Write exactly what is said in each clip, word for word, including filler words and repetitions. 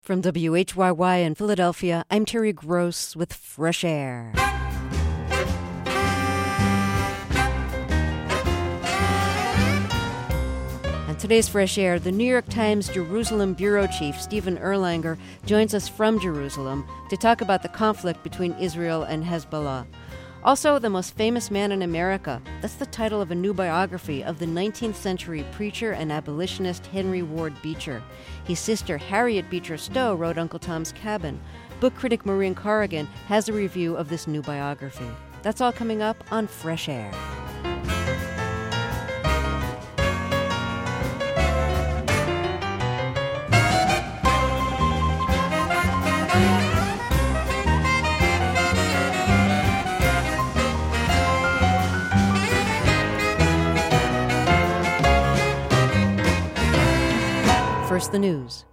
From W H Y Y in Philadelphia, I'm Terry Gross with Fresh Air. On today's Fresh Air, the New York Times Jerusalem bureau chief, Stephen Erlanger, joins us from Jerusalem to talk about the conflict between Israel and Hezbollah. Also, The Most Famous Man in America. That's the title of a new biography of the nineteenth century preacher and abolitionist Henry Ward Beecher. His sister Harriet Beecher Stowe wrote Uncle Tom's Cabin. Book critic Maureen Corrigan has a review of this new biography. That's all coming up on Fresh Air. First, the news.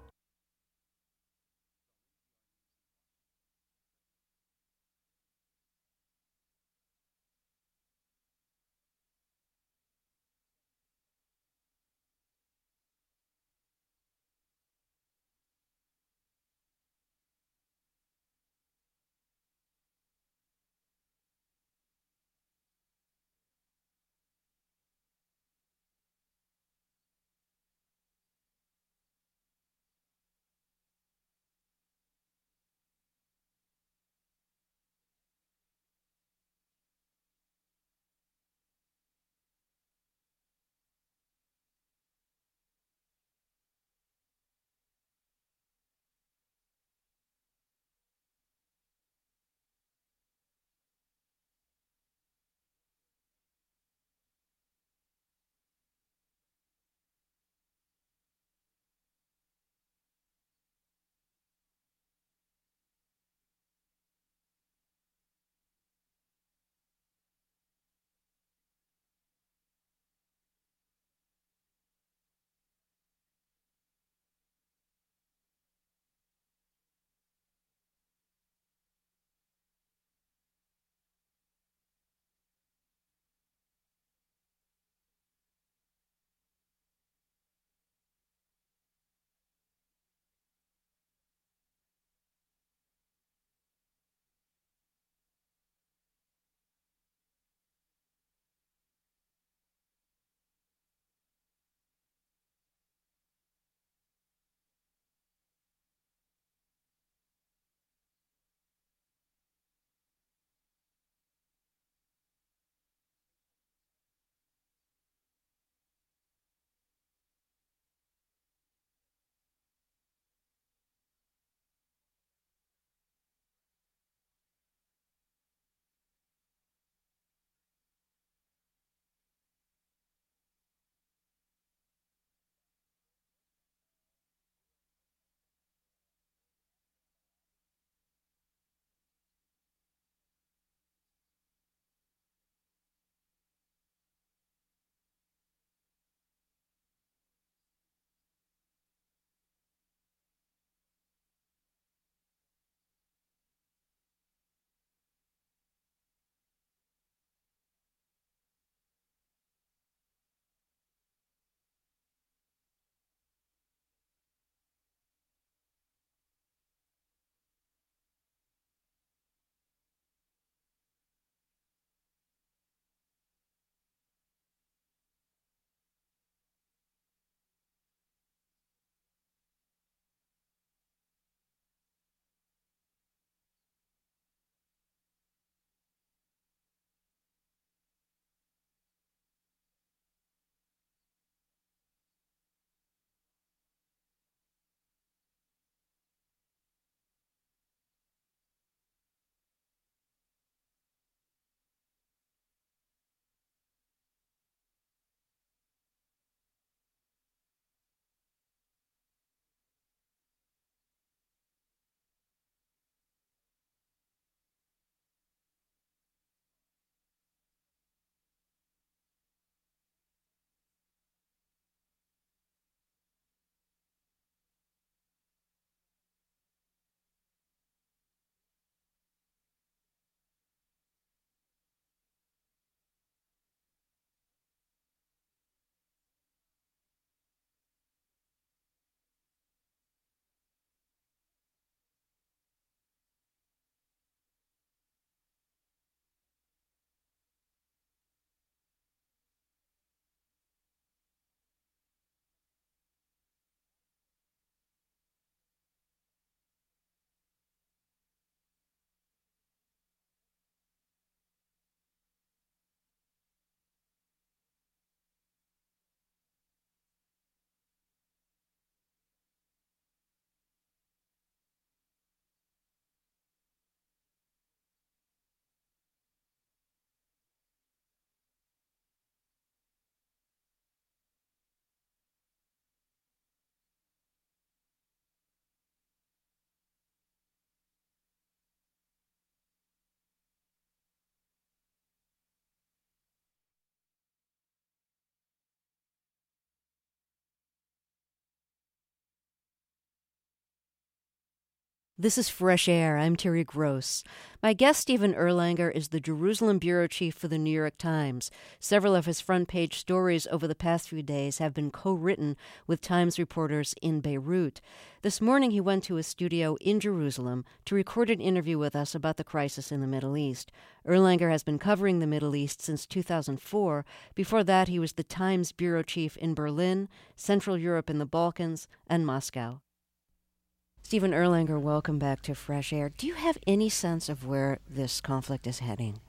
This is Fresh Air. I'm Terry Gross. My guest, Stephen Erlanger, is the Jerusalem bureau chief for the New York Times. Several of his front-page stories over the past few days have been co-written with Times reporters in Beirut. This morning he went to a studio in Jerusalem to record an interview with us about the crisis in the Middle East. Erlanger has been covering the Middle East since two thousand four. Before that, he was the Times bureau chief in Berlin, Central Europe and the Balkans, and Moscow. Stephen Erlanger, welcome back to Fresh Air. Do you have any sense of where this conflict is heading?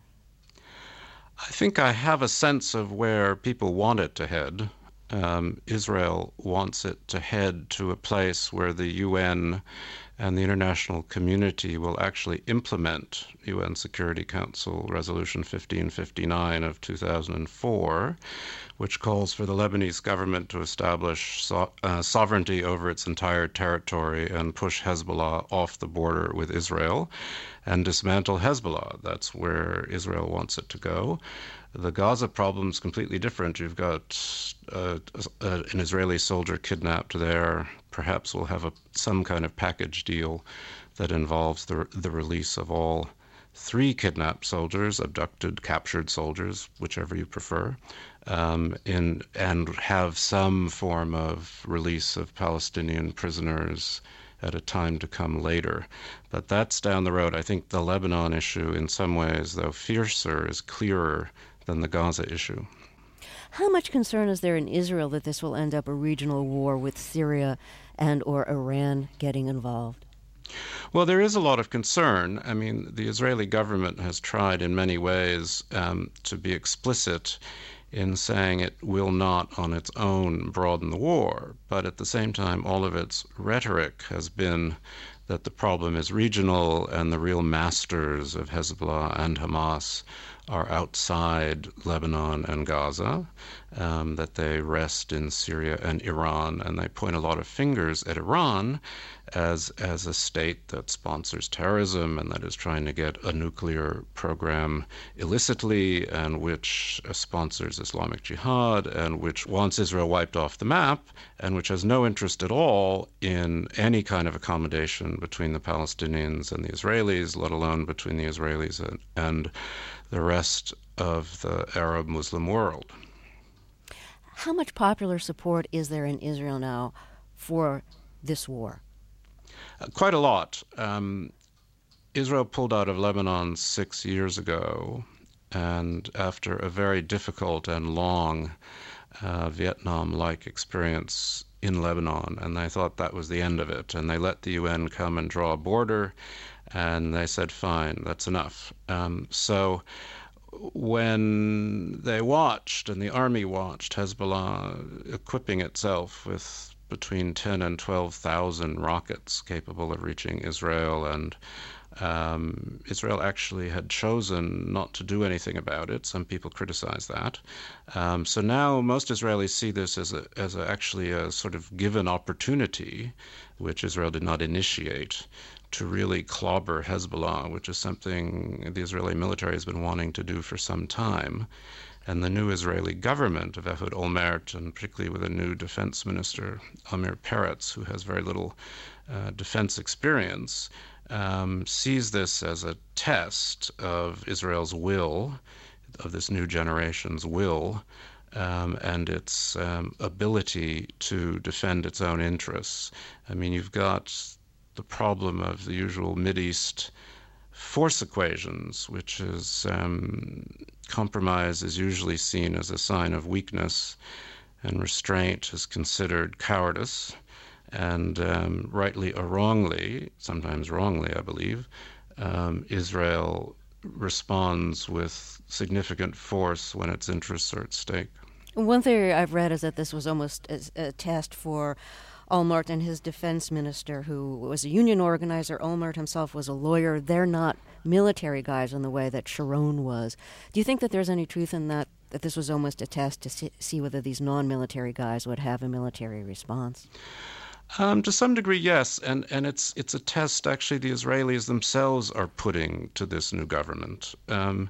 I think I have a sense of where people want it to head. Um, Israel wants it to head to a place where the U N and the international community will actually implement U N Security Council Resolution fifteen fifty-nine of two thousand four, which calls for the Lebanese government to establish so, uh, sovereignty over its entire territory and push Hezbollah off the border with Israel and dismantle Hezbollah. That's where Israel wants it to go. The Gaza problem is completely different. You've got uh, uh, an Israeli soldier kidnapped there. Perhaps we'll have a, some kind of package deal that involves the, the release of all three kidnapped soldiers, abducted, captured soldiers, whichever you prefer, um, in, and have some form of release of Palestinian prisoners at a time to come later. But that's down the road. I think the Lebanon issue, in some ways, though fiercer, is clearer than the Gaza issue. How much concern is there in Israel that this will end up a regional war with Syria and or Iran getting involved? Well, there is a lot of concern. I mean, the Israeli government has tried in many ways um, to be explicit in saying it will not on its own broaden the war, but at the same time, all of its rhetoric has been that the problem is regional and the real masters of Hezbollah and Hamas are outside Lebanon and Gaza, um, that they rest in Syria and Iran, and they point a lot of fingers at Iran as as a state that sponsors terrorism and that is trying to get a nuclear program illicitly, and which uh, sponsors Islamic Jihad, and which wants Israel wiped off the map, and which has no interest at all in any kind of accommodation between the Palestinians and the Israelis, let alone between the Israelis and, and the rest of the Arab Muslim world. How much popular support is there in Israel now for this war? Uh, quite a lot. Um, Israel pulled out of Lebanon six years ago, and after a very difficult and long uh, Vietnam-like experience in Lebanon, and they thought that was the end of it, and they let the U N come and draw a border, and they said, fine, that's enough. Um, so when they watched, and the army watched, Hezbollah equipping itself with between ten and twelve thousand rockets capable of reaching Israel, and um, Israel actually had chosen not to do anything about it. Some people criticize that. Um, so now most Israelis see this as a, as a, actually a sort of given opportunity, which Israel did not initiate, to really clobber Hezbollah, which is something the Israeli military has been wanting to do for some time. And the new Israeli government of Ehud Olmert, and particularly with a new defense minister, Amir Peretz, who has very little uh, defense experience, um, sees this as a test of Israel's will, of this new generation's will, um, and its um, ability to defend its own interests. I mean, you've got the problem of the usual Mideast force equations, which is um, compromise is usually seen as a sign of weakness, and restraint is considered cowardice. And um, rightly or wrongly, sometimes wrongly, I believe, um, Israel responds with significant force when its interests are at stake. One theory I've read is that this was almost a, a test for Olmert and his defense minister, who was a union organizer. Olmert himself was a lawyer. They're not military guys in the way that Sharon was. Do you think that there's any truth in that, that this was almost a test to see, see whether these non-military guys would have a military response? Um, to some degree, yes, and and it's it's a test actually the Israelis themselves are putting to this new government. Um,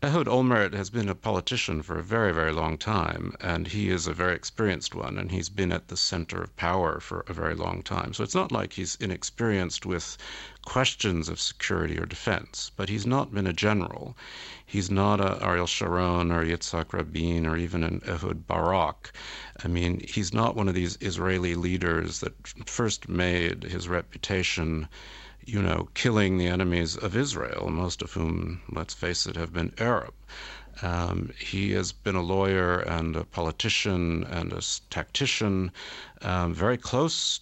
Ehud Olmert has been a politician for a very, very long time, and he is a very experienced one, and he's been at the center of power for a very long time. So it's not like he's inexperienced with questions of security or defense, but he's not been a general. He's not a Ariel Sharon or Yitzhak Rabin or even an Ehud Barak. I mean, he's not one of these Israeli leaders that first made his reputation, you know, killing the enemies of Israel, most of whom, let's face it, have been Arab. Um, he has been a lawyer and a politician and a tactician, um, very close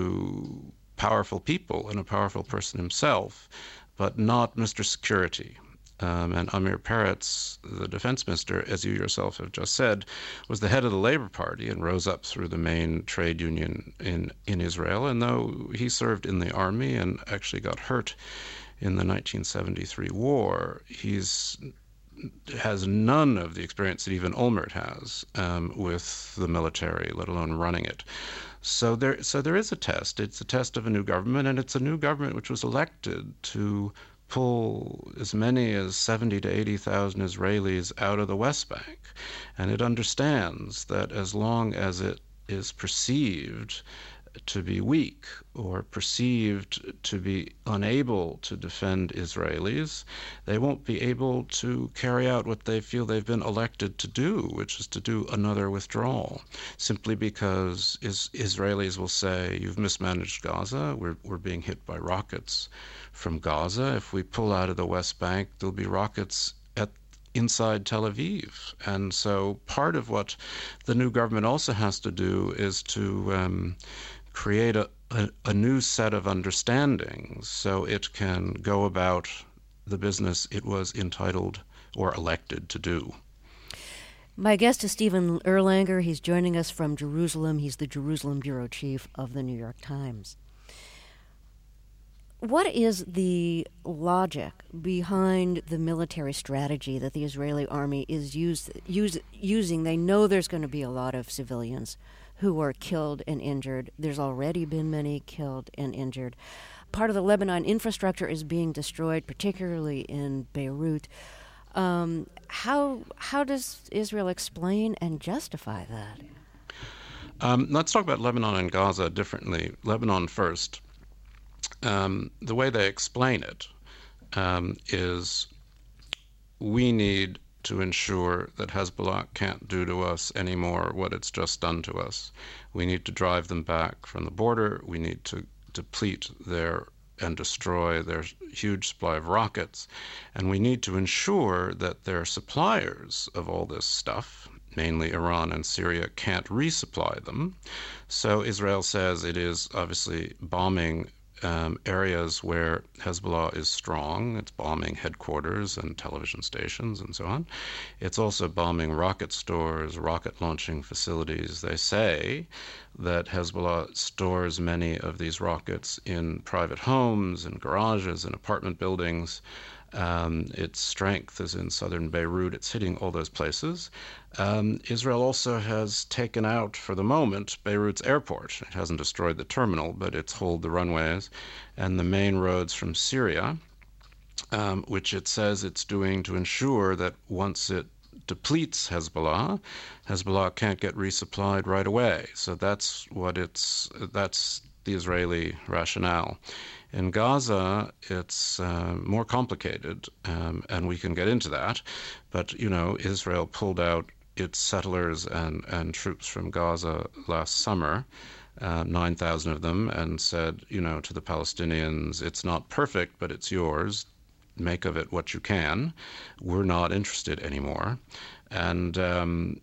to powerful people and a powerful person himself, but not Mister Security. Um, and Amir Peretz, the defense minister, as you yourself have just said, was the head of the Labour Party and rose up through the main trade union in, in Israel. And though he served in the army and actually got hurt in the nineteen seventy-three war, he's has none of the experience that even Olmert has um, with the military, let alone running it. So there, so there is a test. It's a test of a new government, and it's a new government which was elected to pull as many as seventy to eighty thousand Israelis out of the West Bank. And it understands that as long as it is perceived to be weak or perceived to be unable to defend Israelis, they won't be able to carry out what they feel they've been elected to do, which is to do another withdrawal, simply because is, Israelis will say, you've mismanaged Gaza, we're, we're being hit by rockets from Gaza. If we pull out of the West Bank, there'll be rockets at inside Tel Aviv. And so part of what the new government also has to do is to um, create a, a, a new set of understandings so it can go about the business it was entitled or elected to do. My guest is Stephen Erlanger. He's joining us from Jerusalem. He's the Jerusalem bureau chief of the New York Times. What is the logic behind the military strategy that the Israeli army is use, use, using? They know there's going to be a lot of civilians who are killed and injured. There's already been many killed and injured. Part of the Lebanon infrastructure is being destroyed, particularly in Beirut. Um, how how does Israel explain and justify that? Um, let's talk about Lebanon and Gaza differently. Lebanon first. Um, the way they explain it um, is we need to ensure that Hezbollah can't do to us anymore what it's just done to us. We need to drive them back from the border. We need to deplete their and destroy their huge supply of rockets. And we need to ensure that their suppliers of all this stuff, mainly Iran and Syria, can't resupply them. So Israel says it is obviously bombing Um, areas where Hezbollah is strong. It's bombing headquarters and television stations and so on. It's also bombing rocket stores, rocket launching facilities. They say that Hezbollah stores many of these rockets in private homes and garages and apartment buildings. Um, its strength is in southern Beirut. It's hitting all those places. Um, Israel also has taken out, for the moment, Beirut's airport. It hasn't destroyed the terminal, but it's holed the runways and the main roads from Syria, um, which it says it's doing to ensure that once it depletes Hezbollah, Hezbollah can't get resupplied right away. So that's what it's, that's the Israeli rationale. In Gaza, it's uh, more complicated, um, and we can get into that. But, you know, Israel pulled out its settlers and, and troops from Gaza last summer, uh, nine thousand of them, and said, you know, to the Palestinians, it's not perfect, but it's yours. Make of it what you can. We're not interested anymore. And um,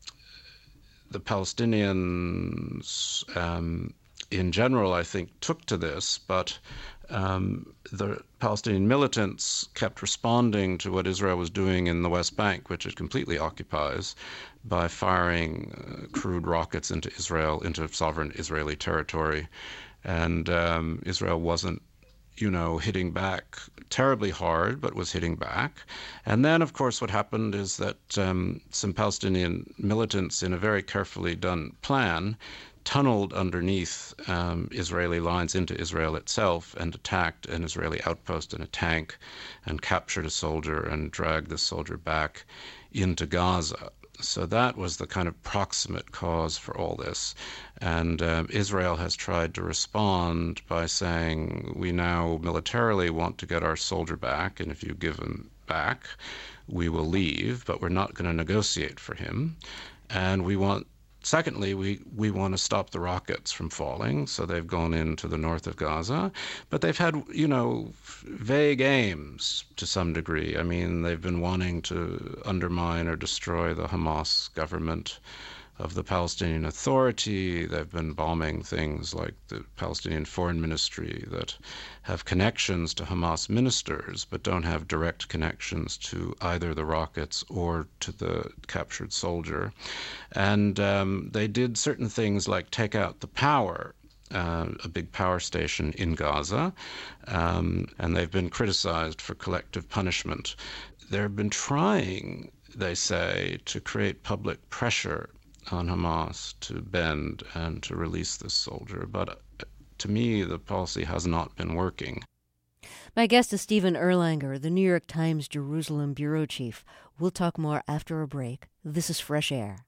the Palestinians... Um, in general, I think, took to this, but um, the Palestinian militants kept responding to what Israel was doing in the West Bank, which it completely occupies, by firing uh, crude rockets into Israel, into sovereign Israeli territory. And um, Israel wasn't, you know, hitting back terribly hard, but was hitting back. And then, of course, what happened is that um, some Palestinian militants, in a very carefully done plan, tunneled underneath um, Israeli lines into Israel itself and attacked an Israeli outpost in a tank and captured a soldier and dragged the soldier back into Gaza. So that was the kind of proximate cause for all this. And um, Israel has tried to respond by saying, we now militarily want to get our soldier back, and if you give him back, we will leave, but we're not going to negotiate for him. And we want, secondly, we, we want to stop the rockets from falling, so they've gone into the north of Gaza. But they've had, you know, vague aims to some degree. I mean, they've been wanting to undermine or destroy the Hamas government of the Palestinian Authority. They've been bombing things like the Palestinian Foreign Ministry that have connections to Hamas ministers but don't have direct connections to either the rockets or to the captured soldier. And um, they did certain things like take out the power, uh, a big power station in Gaza, um, and they've been criticized for collective punishment. They've been trying, they say, to create public pressure on Hamas to bend and to release this soldier. But to me, the policy has not been working. My guest is Stephen Erlanger, the New York Times Jerusalem bureau chief. We'll talk more after a break. This is Fresh Air.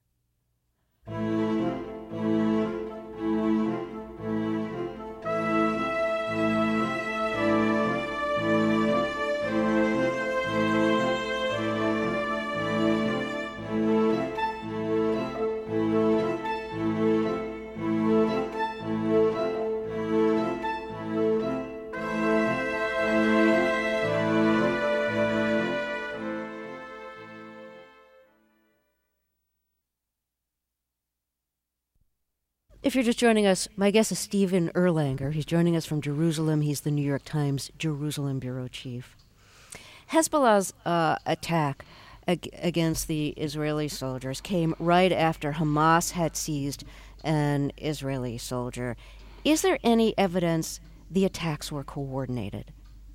If you're just joining us, my guest is Stephen Erlanger. He's joining us from Jerusalem. He's the New York Times Jerusalem bureau chief. Hezbollah's uh, attack ag- against the Israeli soldiers came right after Hamas had seized an Israeli soldier. Is there any evidence the attacks were coordinated?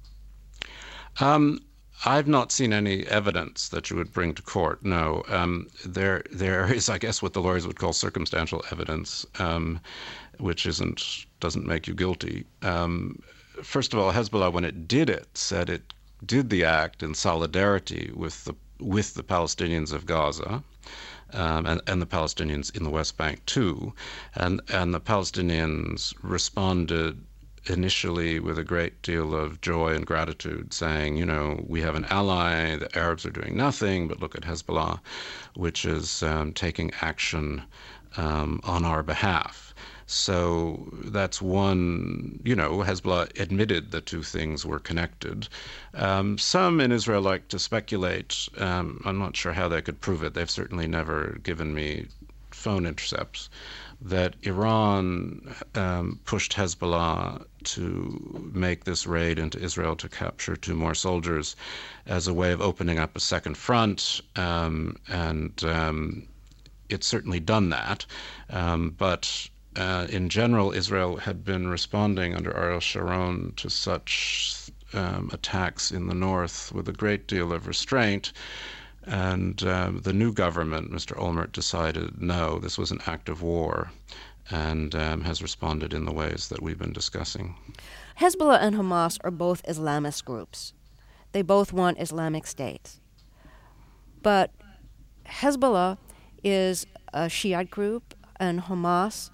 Um. I've not seen any evidence that you would bring to court, no. Um, there, there is, I guess, what the lawyers would call circumstantial evidence, um, which isn't doesn't make you guilty. Um, first of all, Hezbollah, when it did it, said it did the act in solidarity with the with the Palestinians of Gaza, um, and, and the Palestinians in the West Bank too, and and the Palestinians responded initially with a great deal of joy and gratitude, saying, you know, we have an ally, the Arabs are doing nothing, but look at Hezbollah, which is um, taking action um, on our behalf. So that's one, you know, Hezbollah admitted the two things were connected. Um, some in Israel like to speculate. Um, I'm not sure how they could prove it. They've certainly never given me phone intercepts, that Iran um, pushed Hezbollah to make this raid into Israel to capture two more soldiers as a way of opening up a second front, um, and um, it's certainly done that. Um, but uh, in general, Israel had been responding under Ariel Sharon to such um, attacks in the north with a great deal of restraint. And um, the new government, Mister Olmert, decided, no, this was an act of war, and um, has responded in the ways that we've been discussing. Hezbollah and Hamas are both Islamist groups. They both want Islamic states. But Hezbollah is a Shiite group, and Hamas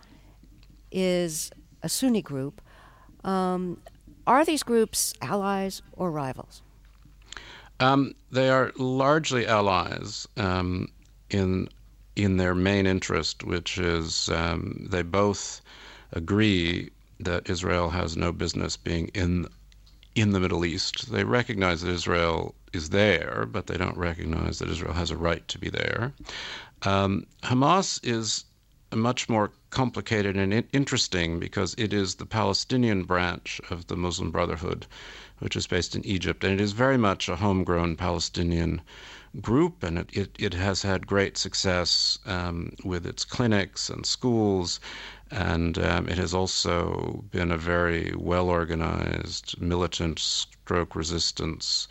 is a Sunni group. Um, are these groups allies or rivals? Um, they are largely allies um, in in their main interest, which is um, they both agree that Israel has no business being in in the Middle East. They recognize that Israel is there, but they don't recognize that Israel has a right to be there. Um, Hamas is much more complicated and in- interesting because it is the Palestinian branch of the Muslim Brotherhood, which is based in Egypt, and it is very much a homegrown Palestinian group, and it, it, it has had great success um, with its clinics and schools, and um, it has also been a very well-organized militant stroke resistance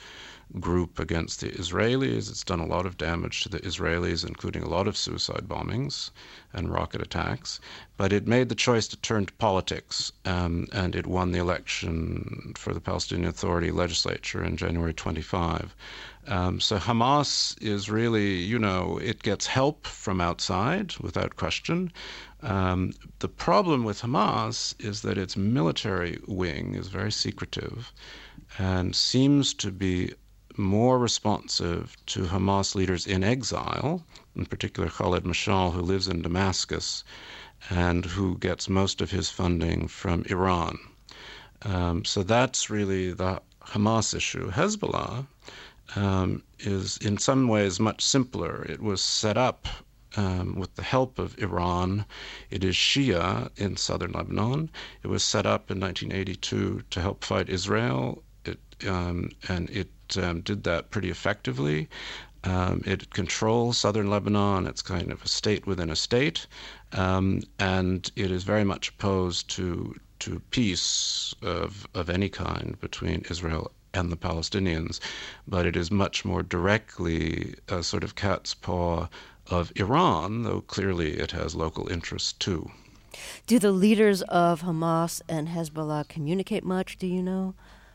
group against the Israelis. It's done a lot of damage to the Israelis, including a lot of suicide bombings and rocket attacks. But it made the choice to turn to politics, um, and it won the election for the Palestinian Authority legislature in January twenty-five. Um, so Hamas is really, you know, it gets help from outside, without question. Um, the problem with Hamas is that its military wing is very secretive and seems to be more responsive to Hamas leaders in exile, in particular Khaled Mashal, who lives in Damascus and who gets most of his funding from Iran. Um, so that's really the Hamas issue. Hezbollah um, is in some ways much simpler. It was set up um, with the help of Iran. It is Shia in southern Lebanon. It was set up in nineteen eighty-two to help fight Israel, it, um, and it um, did that pretty effectively. Um, it controls southern Lebanon. It's kind of a state within a state, um, and it is very much opposed to to peace of of any kind between Israel and the Palestinians, but it is much more directly a sort of cat's paw of Iran, though clearly it has local interests too. Do the leaders of Hamas and Hezbollah communicate much, do you know?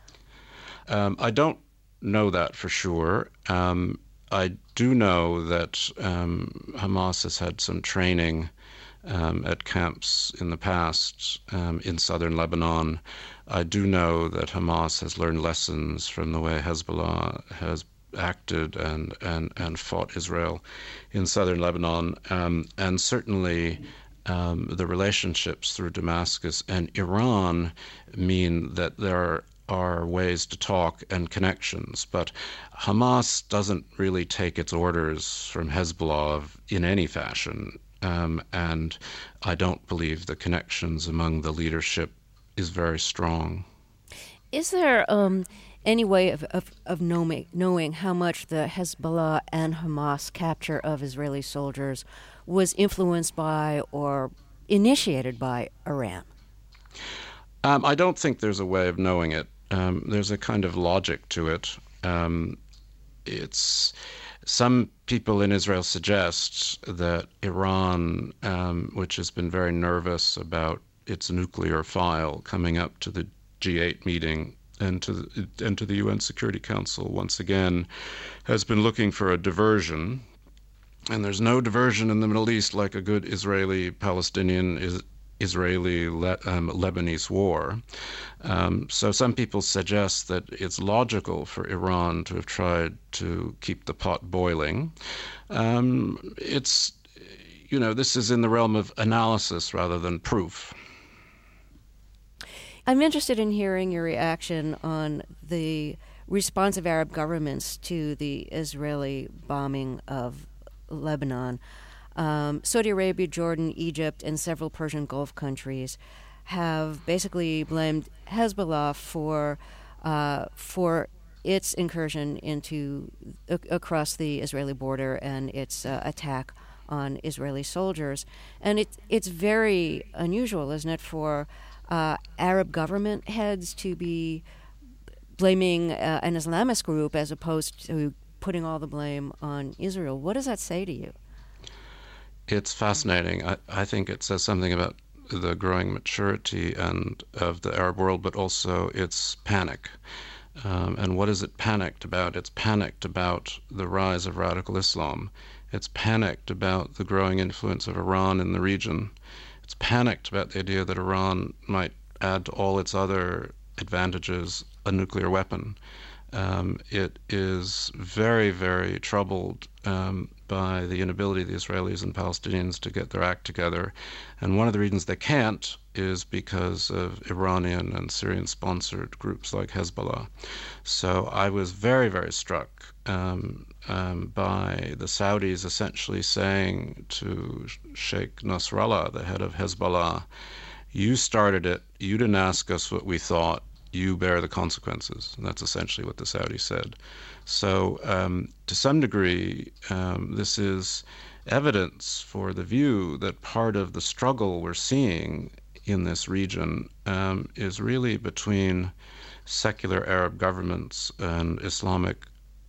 Um, I don't know that for sure. Um, I do know that um, Hamas has had some training um, at camps in the past um, in southern Lebanon. I do know that Hamas has learned lessons from the way Hezbollah has acted and, and, and fought Israel in southern Lebanon. Um, and certainly um, the relationships through Damascus and Iran mean that there are are ways to talk and connections, but Hamas doesn't really take its orders from Hezbollah in any fashion, um, and I don't believe the connections among the leadership is very strong. Is there um, any way of, of, of knowing, knowing how much the Hezbollah and Hamas capture of Israeli soldiers was influenced by or initiated by Iran? Um, I don't think there's a way of knowing it. Um, there's a kind of logic to it. Um, it's some people in Israel suggest that Iran, um, which has been very nervous about its nuclear file coming up to the G eight meeting and to the, and to the U N Security Council once again, has been looking for a diversion. And there's no diversion in the Middle East like a good Israeli-Palestinian is Israeli um, Lebanese war. Um, so some people suggest that it's logical for Iran to have tried to keep the pot boiling. Um, it's, you know, this is in the realm of analysis rather than proof. I'm interested in hearing your reaction on the response of Arab governments to the Israeli bombing of Lebanon. Um, Saudi Arabia, Jordan, Egypt, and several Persian Gulf countries have basically blamed Hezbollah for uh, for its incursion into uh, across the Israeli border and its uh, attack on Israeli soldiers. And it, it's very unusual, isn't it, for uh, Arab government heads to be blaming uh, an Islamist group as opposed to putting all the blame on Israel. What does that say to you? It's fascinating. I, I think it says something about the growing maturity and of the Arab world, but also its panic. Um, and what is it panicked about? It's panicked about the rise of radical Islam. It's panicked about the growing influence of Iran in the region. It's panicked about the idea that Iran might add to all its other advantages a nuclear weapon. Um, it is very, very troubled um, by the inability of the Israelis and Palestinians to get their act together. And one of the reasons they can't is because of Iranian and Syrian-sponsored groups like Hezbollah. So I was very, very struck um, um, by the Saudis essentially saying to Sheikh Nasrallah, the head of Hezbollah, you started it, you didn't ask us what we thought, you bear the consequences. And that's essentially what the Saudis said. So um, to some degree, um, this is evidence for the view that part of the struggle we're seeing in this region um, is really between secular Arab governments and Islamic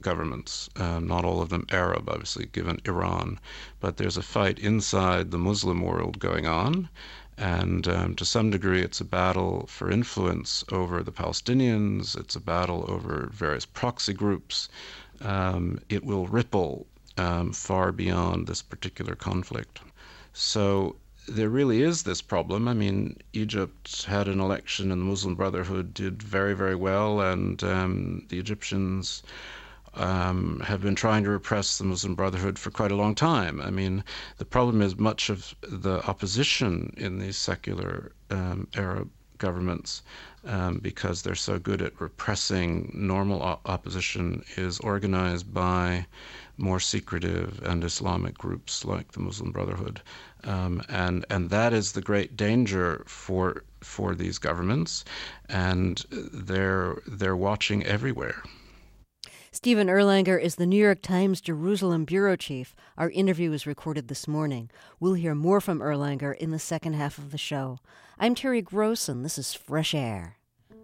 governments, uh, not all of them Arab, obviously, given Iran. But there's a fight inside the Muslim world going on. And um, to some degree, it's a battle for influence over the Palestinians. It's a battle over various proxy groups. Um, it will ripple um, far beyond this particular conflict. So there really is this problem. I mean, Egypt had an election and the Muslim Brotherhood did very, very well, and um, the Egyptians Um, have been trying to repress the Muslim Brotherhood for quite a long time. I mean, the problem is much of the opposition in these secular um, Arab governments, um, because they're so good at repressing normal o- opposition, is organized by more secretive and Islamic groups like the Muslim Brotherhood. Um, and and that is the great danger for for these governments, and they're they're watching everywhere. Stephen Erlanger is the New York Times Jerusalem bureau chief. Our interview was recorded this morning. We'll hear more from Erlanger in the second half of the show. I'm Terry Gross, and this is Fresh Air.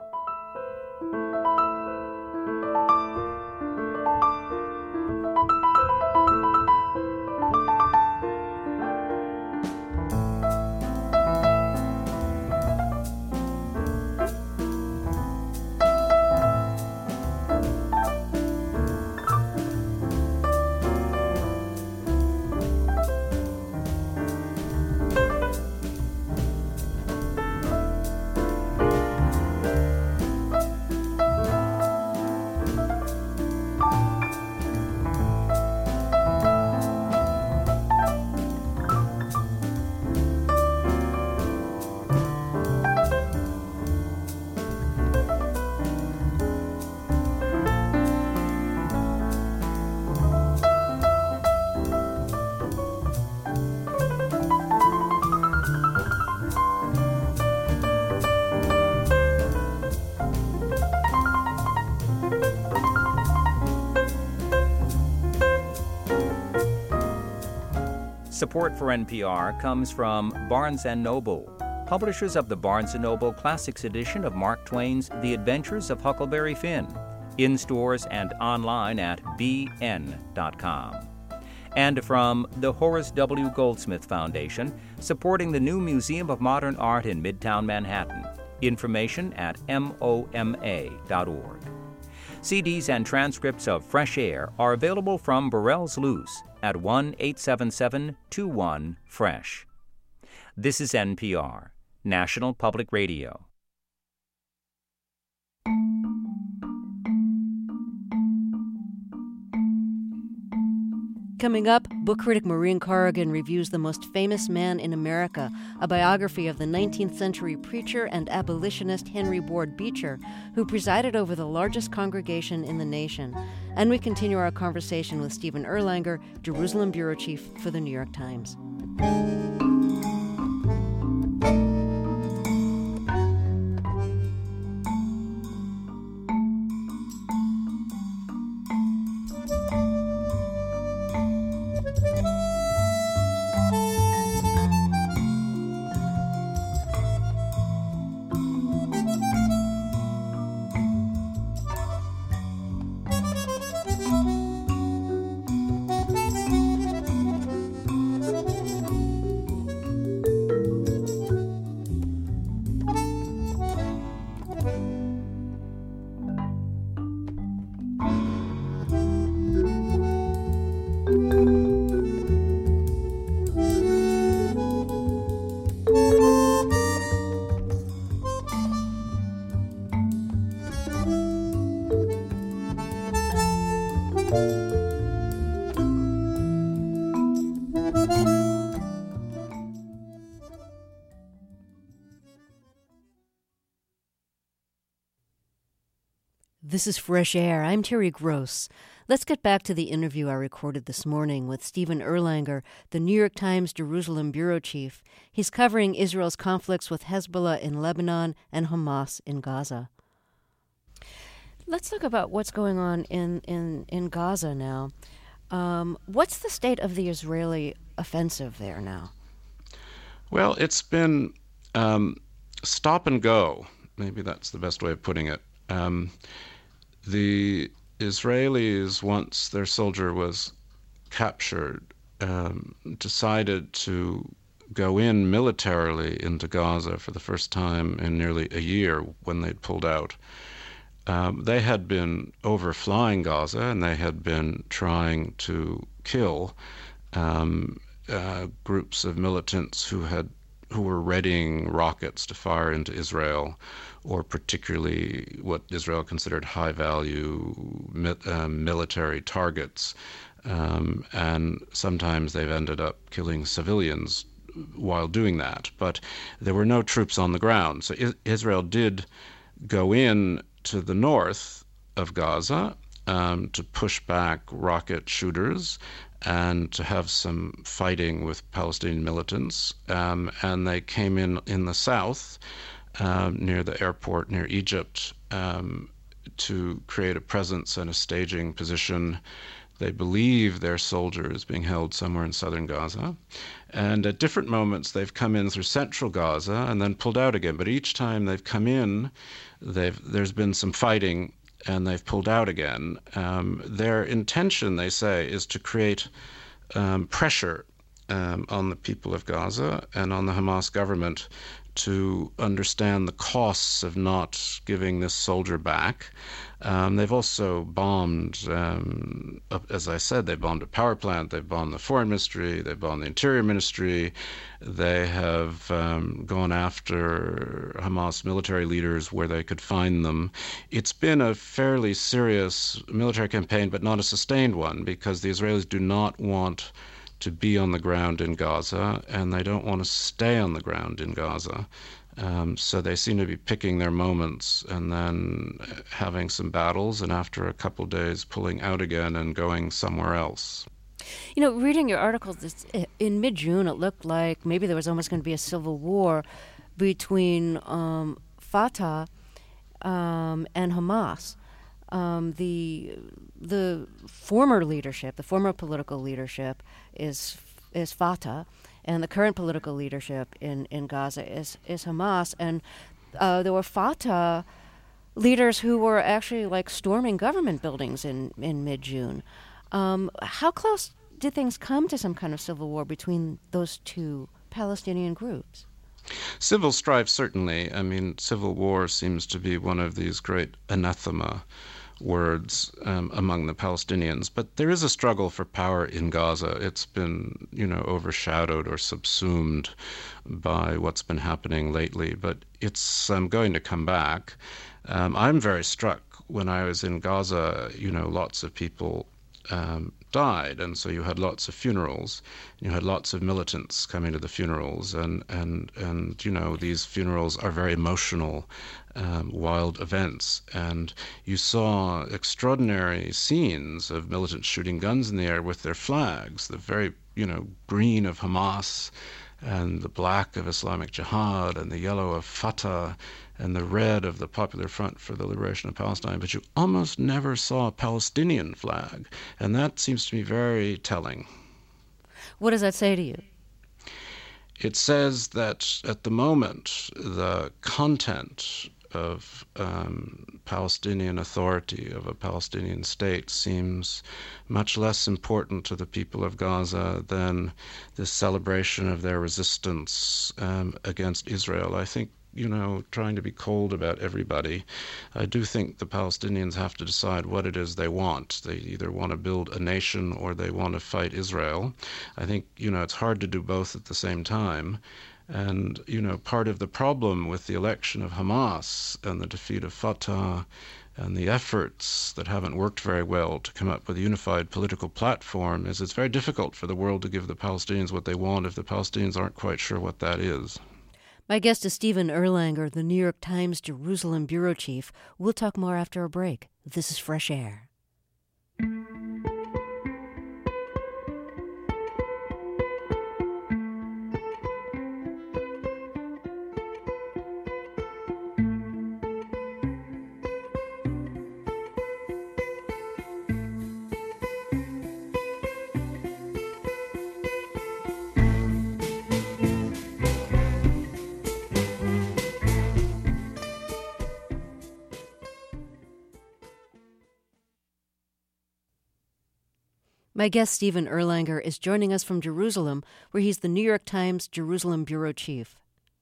Support for N P R comes from Barnes and Noble, publishers of the Barnes and Noble Classics edition of Mark Twain's The Adventures of Huckleberry Finn, in stores and online at b n dot com. And from the Horace W. Goldsmith Foundation, supporting the new Museum of Modern Art in Midtown Manhattan. Information at m o m a dot org. C Ds and transcripts of Fresh Air are available from Burrell's Loose at one eight seven seven two one fresh. This is N P R, National Public Radio. Coming up, book critic Maureen Corrigan reviews The Most Famous Man in America, a biography of the nineteenth century preacher and abolitionist Henry Ward Beecher, who presided over the largest congregation in the nation. And we continue our conversation with Stephen Erlanger, Jerusalem bureau chief for the New York Times. This is Fresh Air. I'm Terry Gross. Let's get back to the interview I recorded this morning with Stephen Erlanger, the New York Times Jerusalem bureau chief. He's covering Israel's conflicts with Hezbollah in Lebanon and Hamas in Gaza. Let's talk about what's going on in, in, in Gaza now. Um, what's the state of the Israeli offensive there now? Well, it's been um, stop and go. Maybe that's the best way of putting it. Um, The Israelis, once their soldier was captured, um, decided to go in militarily into Gaza for the first time in nearly a year when they'd pulled out. Um, they had been overflying Gaza, and they had been trying to kill um, uh, groups of militants who had who were readying rockets to fire into Israel, or particularly what Israel considered high-value mi- uh, military targets. Um, and sometimes they've ended up killing civilians while doing that. But there were no troops on the ground. So I- Israel did go in to the north of Gaza um, to push back rocket shooters and to have some fighting with Palestinian militants. Um, and they came in in the south, um, near the airport, near Egypt, um, to create a presence and a staging position. They believe their soldier is being held somewhere in southern Gaza. And at different moments, they've come in through central Gaza and then pulled out again. But each time they've come in, they've, there's been some fighting, and they've pulled out again. Um, their intention, they say, is to create um, pressure um, on the people of Gaza and on the Hamas government to understand the costs of not giving this soldier back. Um, they've also bombed, um, as I said, they bombed a power plant, they've bombed the foreign ministry, they've bombed the interior ministry, they have um, gone after Hamas military leaders where they could find them. It's been a fairly serious military campaign, but not a sustained one, because the Israelis do not want to be on the ground in Gaza, and they don't want to stay on the ground in Gaza. Um, so they seem to be picking their moments and then having some battles, and after a couple of days pulling out again and going somewhere else. You know, reading your article, this, in mid-June, it looked like maybe there was almost going to be a civil war between um, Fatah um, and Hamas. Um, the the former leadership, the former political leadership, is is Fatah, and the current political leadership in, in Gaza is is Hamas. And uh, there were Fatah leaders who were actually like storming government buildings in in mid June. Um, how close did things come to some kind of civil war between those two Palestinian groups? Civil strife, certainly. I mean, civil war seems to be one of these great anathema words um, among the Palestinians. But there is a struggle for power in Gaza. It's been, you know, overshadowed or subsumed by what's been happening lately. But it's um, going to come back. Um, I'm very struck when I was in Gaza, you know, lots of people um, died, and so you had lots of funerals. You had lots of militants coming to the funerals, and and and you know, these funerals are very emotional, um, wild events, and you saw extraordinary scenes of militants shooting guns in the air with their flags, the very, you know, green of Hamas, and the black of Islamic Jihad, and the yellow of Fatah, and the red of the Popular Front for the Liberation of Palestine, but you almost never saw a Palestinian flag, and that seems to me very telling. What does that say to you? It says that at the moment, the content of um, Palestinian authority, of a Palestinian state, seems much less important to the people of Gaza than the celebration of their resistance um, against Israel. I think, you know, trying to be cold about everybody, I do think the Palestinians have to decide what it is they want. They either want to build a nation or they want to fight Israel. I think, you know, it's hard to do both at the same time. And, you know, part of the problem with the election of Hamas and the defeat of Fatah and the efforts that haven't worked very well to come up with a unified political platform is it's very difficult for the world to give the Palestinians what they want if the Palestinians aren't quite sure what that is. My guest is Stephen Erlanger, the New York Times Jerusalem bureau chief. We'll talk more after a break. This is Fresh Air. My guest, Stephen Erlanger, is joining us from Jerusalem, where he's the New York Times Jerusalem bureau chief.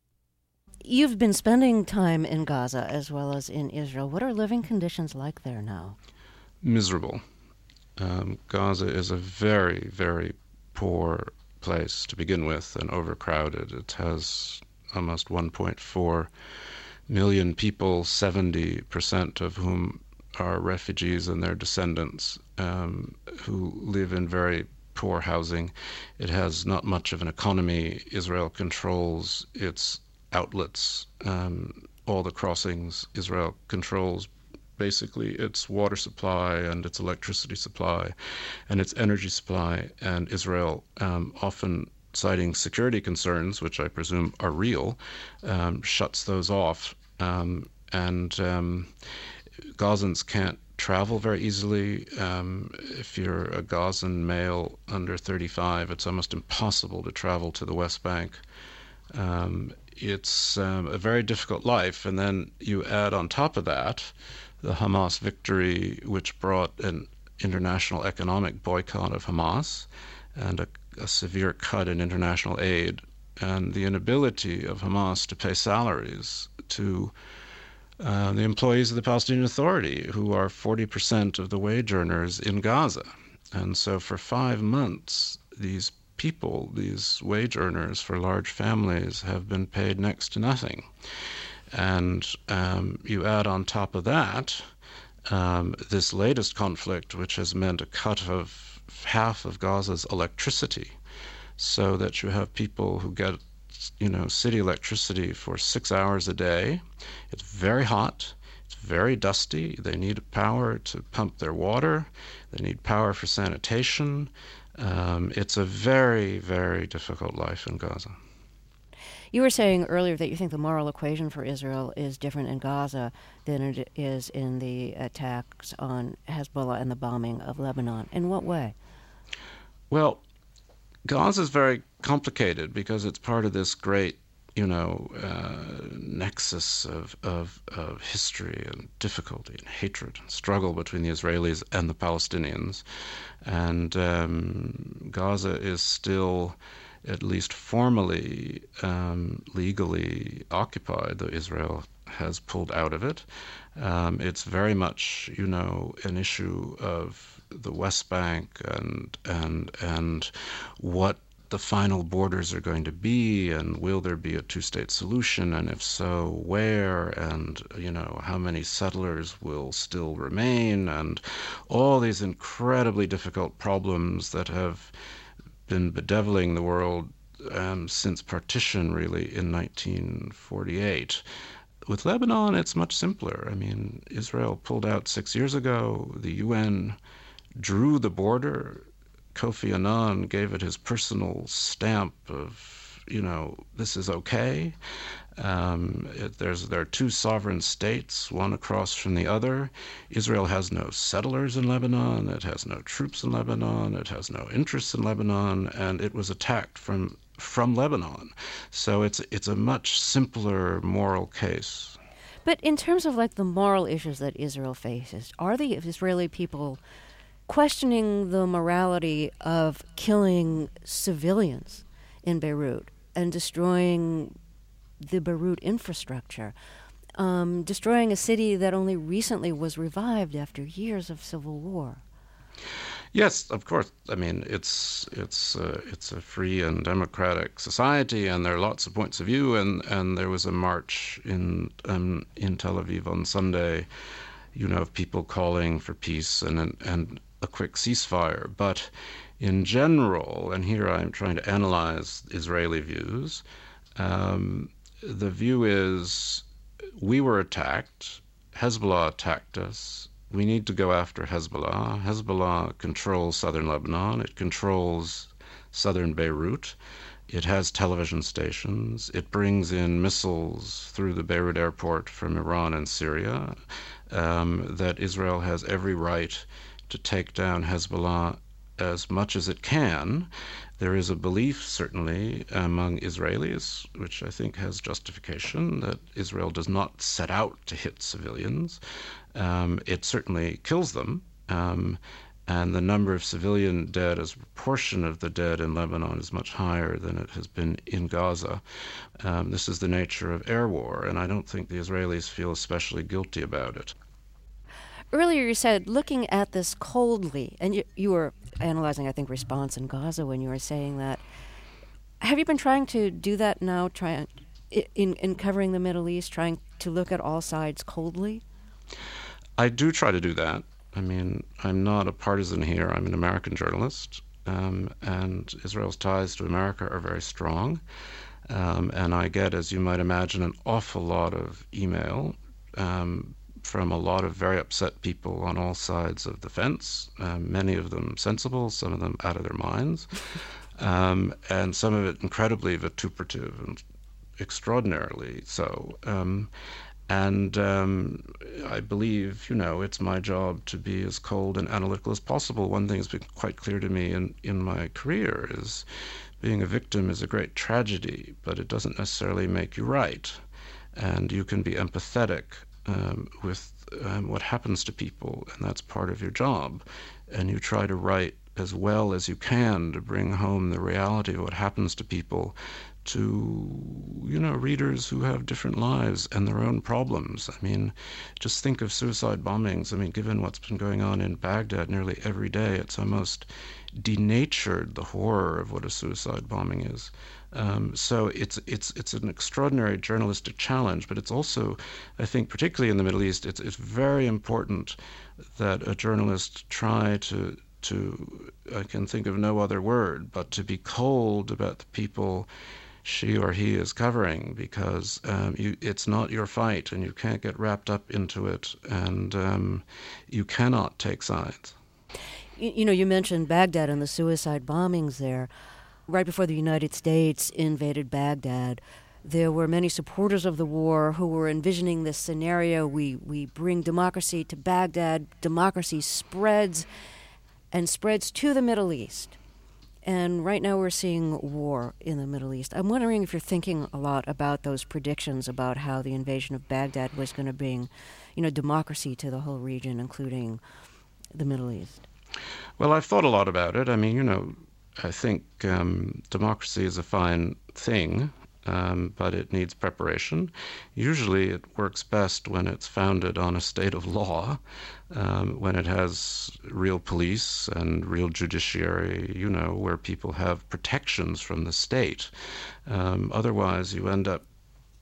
You've been spending time in Gaza as well as in Israel. What are living conditions like there now? Miserable. Um, Gaza is a very, very poor place to begin with and overcrowded. It has almost one point four million people, seventy percent of whom are refugees and their descendants, um, who live in very poor housing. It has not much of an economy. Israel controls its outlets, um, all the crossings. Israel controls basically its water supply and its electricity supply and its energy supply. And Israel, um, often citing security concerns, which I presume are real, um, shuts those off. Um, and um, Gazans can't travel very easily. Um, if you're a Gazan male under thirty-five, it's almost impossible to travel to the West Bank. Um, it's um, a very difficult life. And then you add on top of that the Hamas victory, which brought an international economic boycott of Hamas and a, a severe cut in international aid, and the inability of Hamas to pay salaries to uh, the employees of the Palestinian Authority, who are forty percent of the wage earners in Gaza. And so for five months, these people, these wage earners for large families, have been paid next to nothing. And um, you add on top of that um, this latest conflict, which has meant a cut of half of Gaza's electricity, so that you have people who get, you know, city electricity for six hours a day. It's very hot. It's very dusty. They need power to pump their water. They need power for sanitation. Um, it's a very, very difficult life in Gaza. You were saying earlier that you think the moral equation for Israel is different in Gaza than it is in the attacks on Hezbollah and the bombing of Lebanon. In what way? Well, Gaza is very complicated because it's part of this great, you know, uh, nexus of, of, of history and difficulty and hatred and struggle between the Israelis and the Palestinians. And um, Gaza is still, at least formally, um, legally occupied, though Israel has pulled out of it. Um, it's very much, you know, an issue of the West Bank and and and what the final borders are going to be, and will there be a two-state solution, and if so, where, and, you know, how many settlers will still remain, and all these incredibly difficult problems that have been bedeviling the world um, since partition, really, in nineteen forty-eight. With Lebanon, it's much simpler. I mean, Israel pulled out six years ago. The U N drew the border. Kofi Annan gave it his personal stamp of, you know, this is okay. Um, it, there's there are two sovereign states, one across from the other. Israel has no settlers in Lebanon. It has no troops in Lebanon. It has no interests in Lebanon, and it was attacked from from Lebanon. So it's it's a much simpler moral case. But in terms of like the moral issues that Israel faces, are the Israeli people questioning the morality of killing civilians in Beirut and destroying the Beirut infrastructure, um, destroying a city that only recently was revived after years of civil war? Yes, of course. I mean, it's it's uh, it's a free and democratic society, and there are lots of points of view. And, and there was a march in um, in Tel Aviv on Sunday, you know, of people calling for peace and and a quick ceasefire. But in general, and here I'm trying to analyze Israeli views, um, the view is we were attacked, Hezbollah attacked us, we need to go after Hezbollah. Hezbollah controls southern Lebanon, it controls southern Beirut, it has television stations, it brings in missiles through the Beirut airport from Iran and Syria, um, that Israel has every right to take down Hezbollah as much as it can. There is a belief, certainly, among Israelis, which I think has justification, that Israel does not set out to hit civilians. Um, it certainly kills them. Um, and the number of civilian dead as a proportion of the dead in Lebanon is much higher than it has been in Gaza. Um, this is the nature of air war, and I don't think the Israelis feel especially guilty about it. Earlier you said, looking at this coldly, and you, you were analyzing, I think, response in Gaza when you were saying that. Have you been trying to do that now, trying in, in covering the Middle East, trying to look at all sides coldly? I do try to do that. I mean, I'm not a partisan here. I'm an American journalist, um, and Israel's ties to America are very strong. Um, and I get, as you might imagine, an awful lot of email um, from a lot of very upset people on all sides of the fence, um, many of them sensible, some of them out of their minds, um, and some of it incredibly vituperative and extraordinarily so. Um, and um, I believe, you know, it's my job to be as cold and analytical as possible. One thing that's been quite clear to me in, in my career is being a victim is a great tragedy, but it doesn't necessarily make you right. And you can be empathetic Um, with um, what happens to people, and that's part of your job. And you try to write as well as you can to bring home the reality of what happens to people to, you know, readers who have different lives and their own problems. I mean, just think of suicide bombings. I mean, given what's been going on in Baghdad nearly every day, it's almost denatured the horror of what a suicide bombing is. Um, so it's it's it's an extraordinary journalistic challenge, but it's also, I think, particularly in the Middle East, it's it's very important that a journalist try to to I can think of no other word but to be cold about the people she or he is covering, because um, you, it's not your fight, and you can't get wrapped up into it, and um, you cannot take sides. You, you know, you mentioned Baghdad and the suicide bombings there. Right before the United States invaded Baghdad, there were many supporters of the war who were envisioning this scenario. We, we bring democracy to Baghdad, democracy spreads and spreads to the Middle East. And right now we're seeing war in the Middle East. I'm wondering if you're thinking a lot about those predictions about how the invasion of Baghdad was going to bring, you know, democracy to the whole region, including the Middle East. Well, I've thought a lot about it. I mean, you know, I think um, democracy is a fine thing, um, but it needs preparation. Usually it works best when it's founded on a state of law, um, when it has real police and real judiciary, you know, where people have protections from the state. Um, otherwise, you end up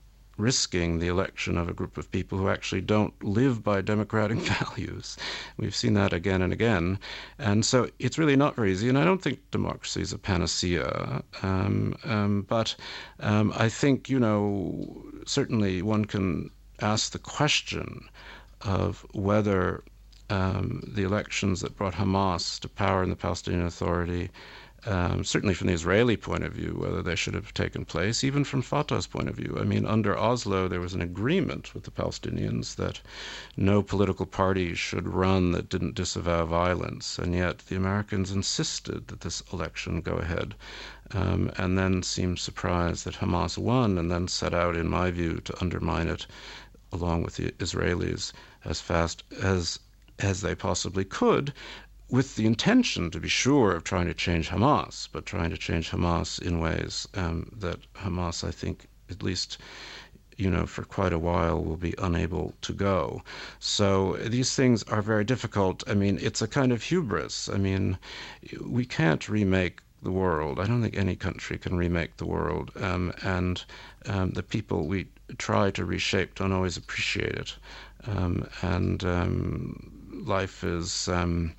risking the election of a group of people who actually don't live by democratic values. We've seen that again and again. And so it's really not very easy. And I don't think democracy is a panacea. Um, um, but um, I think, you know, certainly one can ask the question of whether um, the elections that brought Hamas to power in the Palestinian Authority, Um, certainly from the Israeli point of view, whether they should have taken place, even from Fatah's point of view. I mean, under Oslo, there was an agreement with the Palestinians that no political party should run that didn't disavow violence, and yet the Americans insisted that this election go ahead, um, and then seemed surprised that Hamas won, and then set out, in my view, to undermine it, along with the Israelis, as fast as as they possibly could, with the intention, to be sure, of trying to change Hamas, but trying to change Hamas in ways um, that Hamas, I think, at least, you know, for quite a while will be unable to go. So these things are very difficult. I mean, it's a kind of hubris. I mean, we can't remake the world. I don't think any country can remake the world. Um, and um, the people we try to reshape don't always appreciate it. Um, and um, life is... Um,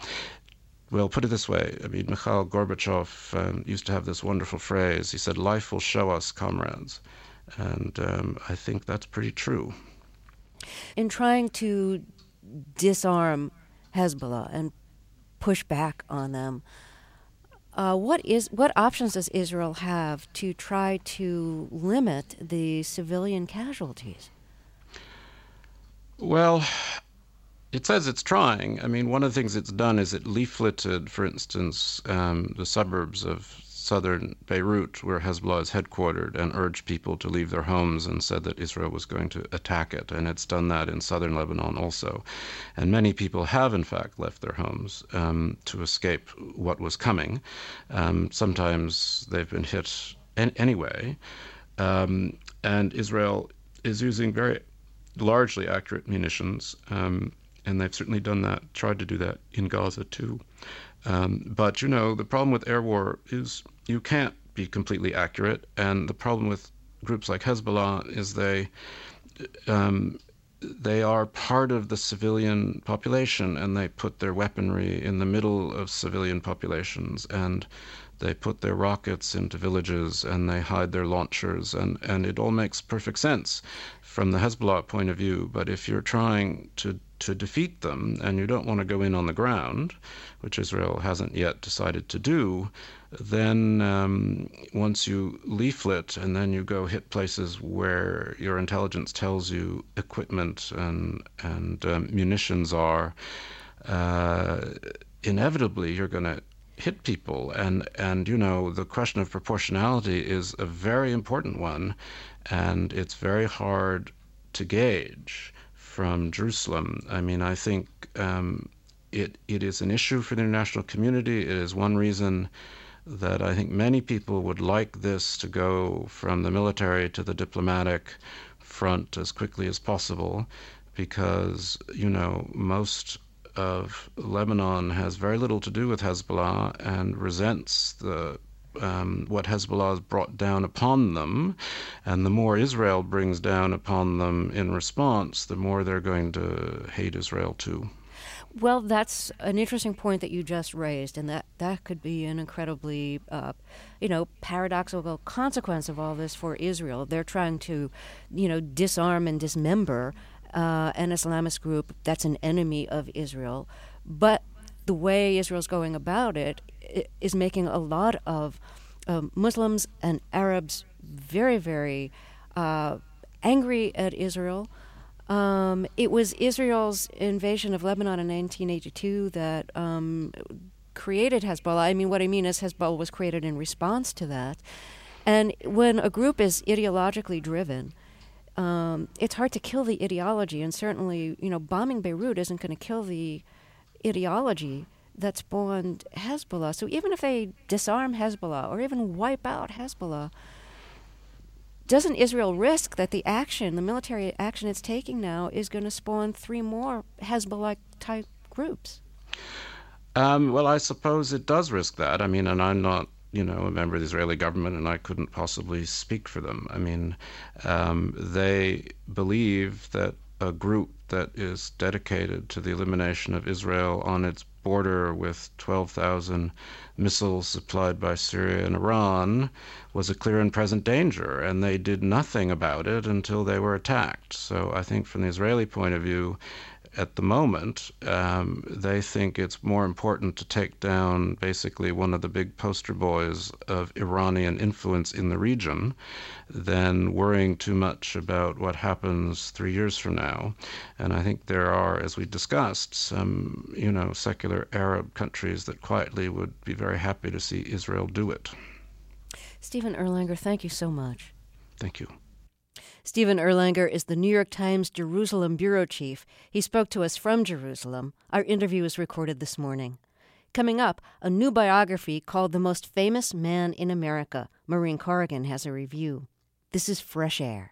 Well, put it this way. I mean, Mikhail Gorbachev um, used to have this wonderful phrase. He said, "Life will show us, comrades." And um, I think that's pretty true. In trying to disarm Hezbollah and push back on them, uh, what is what options does Israel have to try to limit the civilian casualties? Well, it says it's trying. I mean, one of the things it's done is it leafleted, for instance, um, the suburbs of southern Beirut, where Hezbollah is headquartered, and urged people to leave their homes and said that Israel was going to attack it. And it's done that in southern Lebanon also. And many people have, in fact, left their homes um, to escape what was coming. Um, sometimes they've been hit an- anyway. Um, and Israel is using very largely accurate munitions, um, and they've certainly done that, tried to do that in Gaza too. Um, but, you know, the problem with air war is you can't be completely accurate, and the problem with groups like Hezbollah is they um, they are part of the civilian population, and they put their weaponry in the middle of civilian populations, and they put their rockets into villages, and they hide their launchers, and, and it all makes perfect sense from the Hezbollah point of view. But if you're trying to, to defeat them, and you don't want to go in on the ground, which Israel hasn't yet decided to do, then um, once you leaflet and then you go hit places where your intelligence tells you equipment and, and um, munitions are, uh, inevitably you're going to hit people. And, and, you know, the question of proportionality is a very important one, and it's very hard to gauge from Jerusalem. I mean, I think um, it it is an issue for the international community. It is one reason that I think many people would like this to go from the military to the diplomatic front as quickly as possible, because, you know, most of Lebanon has very little to do with Hezbollah and resents the um, what Hezbollah has brought down upon them, and the more Israel brings down upon them in response, the more they're going to hate Israel too. Well, that's an interesting point that you just raised, and that, that could be an incredibly, uh, you know, paradoxical consequence of all this for Israel. They're trying to, you know, disarm and dismember uh, an Islamist group that's an enemy of Israel, but the way Israel's going about it is making a lot of um, Muslims and Arabs very, very uh, angry at Israel. Um, it was Israel's invasion of Lebanon in nineteen eighty-two that um, created Hezbollah. I mean, what I mean is Hezbollah was created in response to that. And when a group is ideologically driven, um, it's hard to kill the ideology. And certainly, you know, bombing Beirut isn't going to kill the ideology that spawned Hezbollah. So even if they disarm Hezbollah or even wipe out Hezbollah, doesn't Israel risk that the action, the military action it's taking now, is going to spawn three more Hezbollah-type groups? Um, well, I suppose it does risk that. I mean, and I'm not, you know, a member of the Israeli government, and I couldn't possibly speak for them. I mean, um, they believe that a group that is dedicated to the elimination of Israel on its border with twelve thousand missiles supplied by Syria and Iran was a clear and present danger, and they did nothing about it until they were attacked. So I think from the Israeli point of view, at the moment, um, they think it's more important to take down basically one of the big poster boys of Iranian influence in the region than worrying too much about what happens three years from now. And I think there are, as we discussed, some, you know, secular Arab countries that quietly would be very happy to see Israel do it. Stephen Erlanger, thank you so much. Thank you. Stephen Erlanger is the New York Times Jerusalem bureau chief. He spoke to us from Jerusalem. Our interview was recorded this morning. Coming up, a new biography called The Most Famous Man in America. Maureen Corrigan has a review. This is Fresh Air.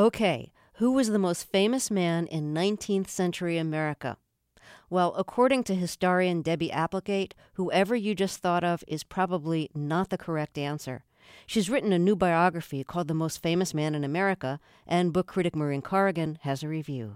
Okay, who was the most famous man in nineteenth century America? Well, according to historian Debbie Applegate, whoever you just thought of is probably not the correct answer. She's written a new biography called The Most Famous Man in America, and book critic Maureen Corrigan has a review.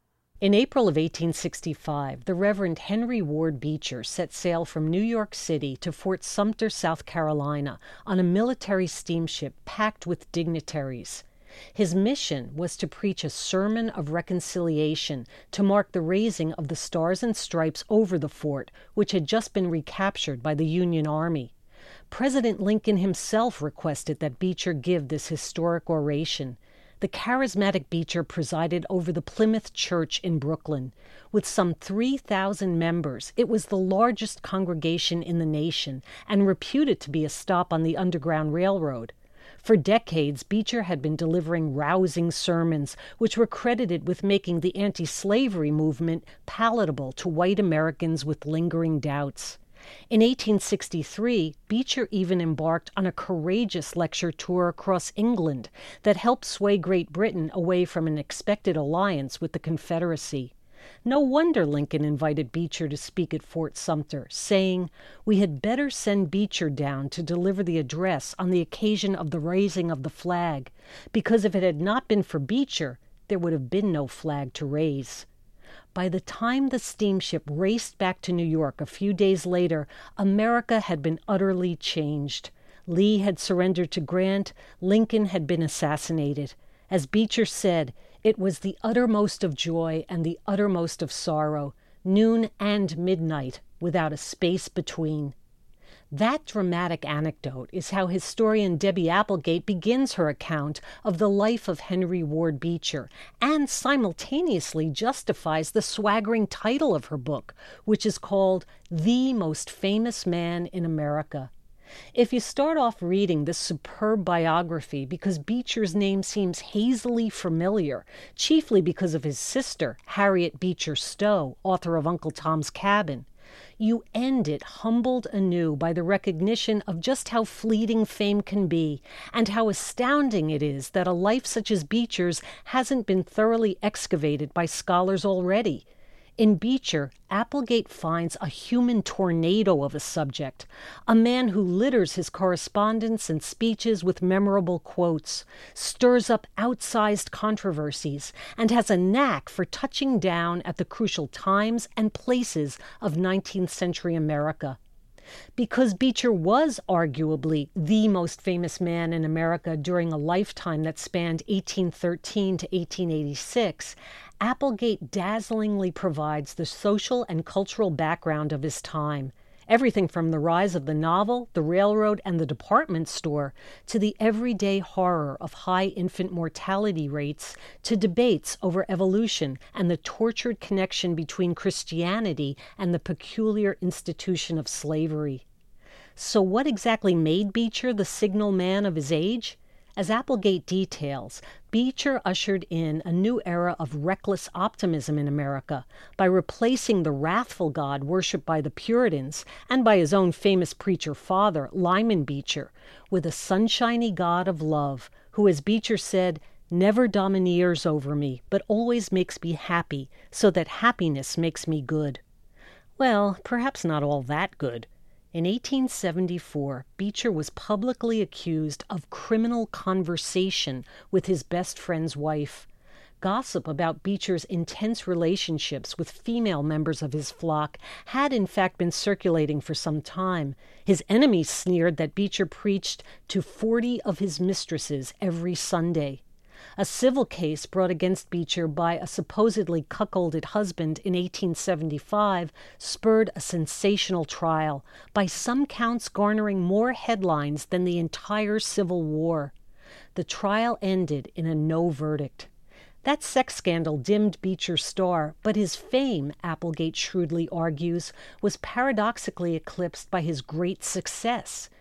In April of eighteen sixty-five, the Reverend Henry Ward Beecher set sail from New York City to Fort Sumter, South Carolina, on a military steamship packed with dignitaries. His mission was to preach a sermon of reconciliation to mark the raising of the Stars and Stripes over the fort, which had just been recaptured by the Union Army. President Lincoln himself requested that Beecher give this historic oration. The charismatic Beecher presided over the Plymouth Church in Brooklyn. With some three thousand members, it was the largest congregation in the nation and reputed to be a stop on the Underground Railroad. For decades, Beecher had been delivering rousing sermons, which were credited with making the anti-slavery movement palatable to white Americans with lingering doubts. In eighteen sixty-three, Beecher even embarked on a courageous lecture tour across England that helped sway Great Britain away from an expected alliance with the Confederacy. No wonder Lincoln invited Beecher to speak at Fort Sumter, saying, "We had better send Beecher down to deliver the address on the occasion of the raising of the flag, because if it had not been for Beecher, there would have been no flag to raise." By the time the steamship raced back to New York a few days later, America had been utterly changed. Lee had surrendered to Grant. Lincoln had been assassinated. As Beecher said, it was the uttermost of joy and the uttermost of sorrow, noon and midnight, without a space between. That dramatic anecdote is how historian Debbie Applegate begins her account of the life of Henry Ward Beecher, and simultaneously justifies the swaggering title of her book, which is called The Most Famous Man in America. If you start off reading this superb biography because Beecher's name seems hazily familiar, chiefly because of his sister, Harriet Beecher Stowe, author of Uncle Tom's Cabin, you end it humbled anew by the recognition of just how fleeting fame can be, and how astounding it is that a life such as Beecher's hasn't been thoroughly excavated by scholars already. In Beecher, Applegate finds a human tornado of a subject, a man who litters his correspondence and speeches with memorable quotes, stirs up outsized controversies, and has a knack for touching down at the crucial times and places of nineteenth century America. Because Beecher was arguably the most famous man in America during a lifetime that spanned eighteen thirteen to eighteen eighty-six, Applegate dazzlingly provides the social and cultural background of his time. Everything from the rise of the novel, the railroad, and the department store, to the everyday horror of high infant mortality rates, to debates over evolution and the tortured connection between Christianity and the peculiar institution of slavery. So what exactly made Beecher the signal man of his age? As Applegate details, Beecher ushered in a new era of reckless optimism in America by replacing the wrathful God worshipped by the Puritans and by his own famous preacher father, Lyman Beecher, with a sunshiny God of love who, as Beecher said, never domineers over me, but always makes me happy, so that happiness makes me good. Well, perhaps not all that good. In eighteen seventy-four, Beecher was publicly accused of criminal conversation with his best friend's wife. Gossip about Beecher's intense relationships with female members of his flock had in fact been circulating for some time. His enemies sneered that Beecher preached to forty of his mistresses every Sunday. A civil case brought against Beecher by a supposedly cuckolded husband in eighteen seventy-five spurred a sensational trial, by some counts garnering more headlines than the entire Civil War. The trial ended in a no verdict. That sex scandal dimmed Beecher's star, but his fame, Applegate shrewdly argues, was paradoxically eclipsed by his great success.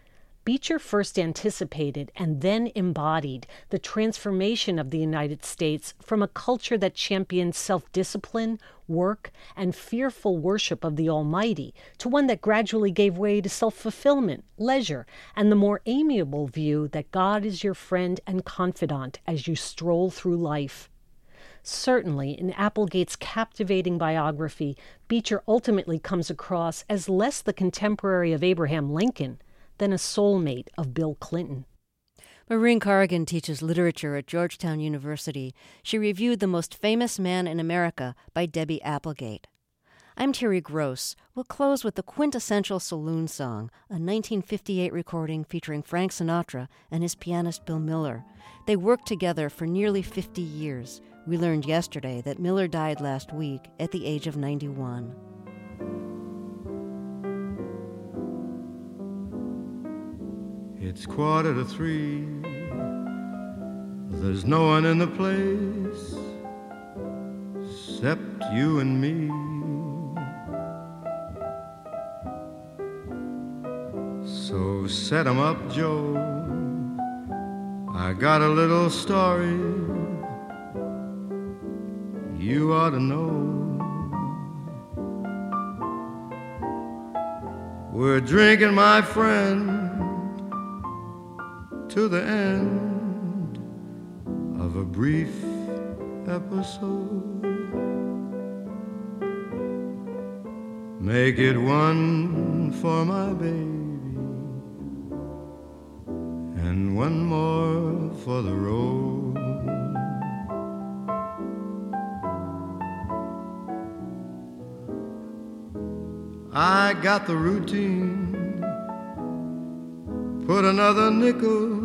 Beecher first anticipated and then embodied the transformation of the United States from a culture that championed self-discipline, work, and fearful worship of the Almighty to one that gradually gave way to self-fulfillment, leisure, and the more amiable view that God is your friend and confidant as you stroll through life. Certainly, in Applegate's captivating biography, Beecher ultimately comes across as less the contemporary of Abraham Lincoln than a soulmate of Bill Clinton. Maureen Corrigan teaches literature at Georgetown University. She reviewed The Most Famous Man in America by Debbie Applegate. I'm Terry Gross. We'll close with the quintessential saloon song, a nineteen fifty-eight recording featuring Frank Sinatra and his pianist Bill Miller. They worked together for nearly fifty years. We learned yesterday that Miller died last week at the age of ninety-one. It's quarter to three. There's no one in the place except you and me. So set 'em up, Joe. I got a little story you ought to know. We're drinking, my friend, to the end of a brief episode. Make it one for my baby and one more for the road. I got the routine, put another nickel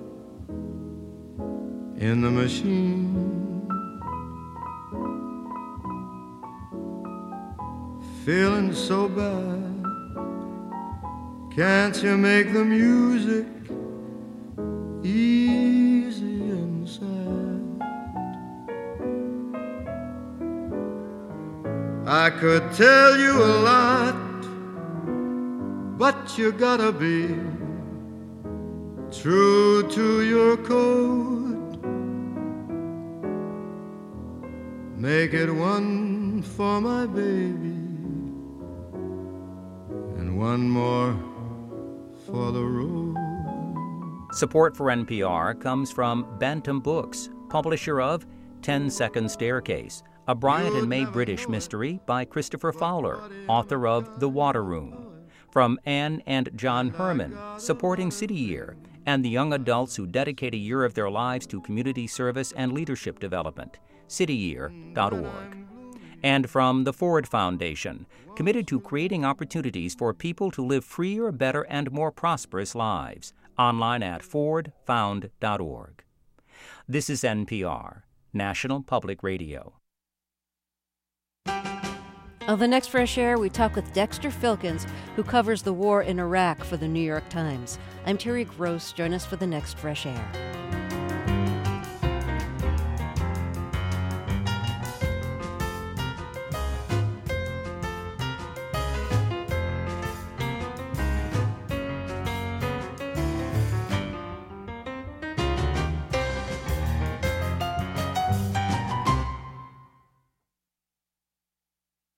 in the machine. Feeling so bad, can't you make the music easy and sad? I could tell you a lot, but you gotta be true to your code. Make it one for my baby and one more for the road. Support for N P R comes from Bantam Books, publisher of Ten Second Staircase, a Bryant and May British mystery by Christopher Fowler, author of The Water Room. From Anne and John Herman, supporting City Year, and the young adults who dedicate a year of their lives to community service and leadership development, city year dot org. And from the Ford Foundation, committed to creating opportunities for people to live freer, better, and more prosperous lives, online at ford found dot org. This is N P R, National Public Radio. On the next Fresh Air, we talk with Dexter Filkins, who covers the war in Iraq for the New York Times. I'm Terry Gross. Join us for the next Fresh Air.